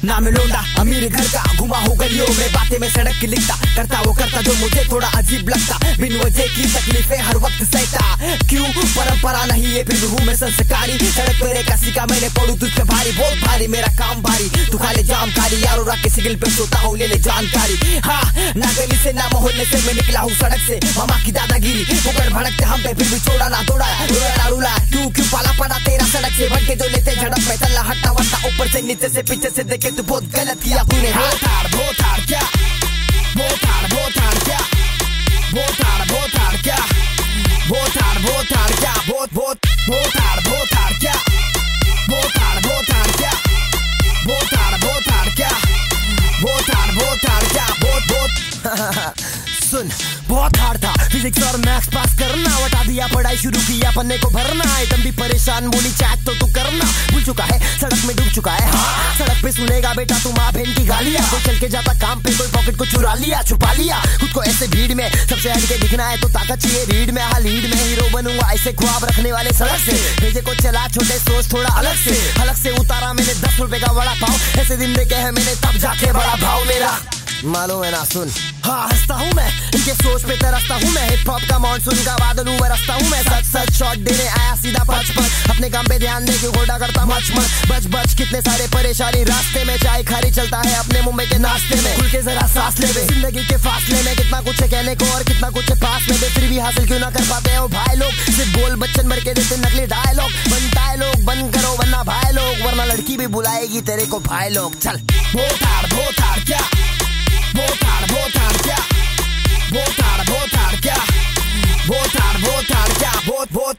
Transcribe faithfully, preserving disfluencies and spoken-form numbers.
नाम लोंडा अमीर घर का, घुमा हो गलियों में, बातें में सड़क की लिखता, करता वो करता जो मुझे थोड़ा अजीब लगता, बिन वजह की तकलीफें हर वक्त सहता, क्यों परंपरा नहीं है फिर भी हूँ मैं संस्कारी, सड़क पे रेखा सीखा मैंने, पड़ू तुझ पे भारी बहुत भारी, मेरा काम भारी, तू खा ले जाम कारी, यारों रात के सिग्नल पे सोता हूँ ले ले जानकारी, हाँ ना गली से ना मोहल्ले से मैं निकला हूँ सड़क से, मामा की दादागिरी मुकर भड़कते हम पे फिर भी छोड़ा ना तोड़ा, रोया ना रुला, क्यों क्यों पाला पड़ा तेरा सड़क से, भटके जो लेते झड़प में तल्ला हट्टा वट्टा, ऊपर से नीचे से पीछे से देखे तू बहुत गलत किया तूने, बहुत हार बहुत हार क्या, बहुत हार बहुत हार क्या, बहुत हार बहुत हार क्या, बहुत हार बहुत हार क्या, बहुत बहुत बहुत हार बहुत हार क्या, बहुत हार बहुत हार क्या, बहुत हार बहुत हार क्या, बहुत हार बहुत हार क्या, बहुत बहुत सुन बहुत हार्ड था फिजिक्स और मैथ्स पास करना, हटा दिया पढ़ाई शुरू किया पन्ने को भरना, आइटम भी परेशान बोली चैट तो तू करना, भूल चुका है सड़क में डूब चुका है, हाँ सड़क पे सुनेगा बेटा तू माँ बहन की गालियां, कोई चल के जाता काम पे कोई पॉकेट को चुरा लिया छुपा लिया, खुद को ऐसे भीड़ में सबसे हटके दिखना है तो ताकत चाहिए रीड में, हाँ लीड में हीरो बनूंगा ऐसे ख्वाब रखने वाले सड़क से, भेजे को चला छोटे सोच थोड़ा अलग से, अलग से उतारा मैंने दस रुपए का बड़ा पाव, ऐसे दिन देखे है मैंने तब जाके बड़ा भाव मेरा मालूम है ना सुन, हाँ हंसता हूँ मैं इनके सोच पे तरसता हूँ मैं, हिप हॉप का मॉनसून का बादल बरसता हूँ मैं, सच सच शॉट देने आया सीधा पच पच, अपने काम पे ध्यान दे क्यों घोड़ा करता मच मच, बच बच कितने सारे परेशानी रास्ते में, चाय खारी चलता है अपने मुंबई के नाश्ते में, खुल के जरा सांस ले बे, जिंदगी के फासले में कितना कुछ है कहने को और कितना कुछ है पास में, फिर भी हासिल क्यों ना कर पाते हो भाई लोग, सिर्फ बोल बच्चन भर के देते नकली डायलॉग, बनता है लोग बंद करो वरना भाई लोग, वरना लड़की भी बुलाएगी तेरे को भाई लोग, चल बहुत हार बहुत हार क्या, बहुत हार बहुत हार क्या, बहुत हार बहुत हार क्या, बहुत हार बहुत हार क्या, बहुत बहुत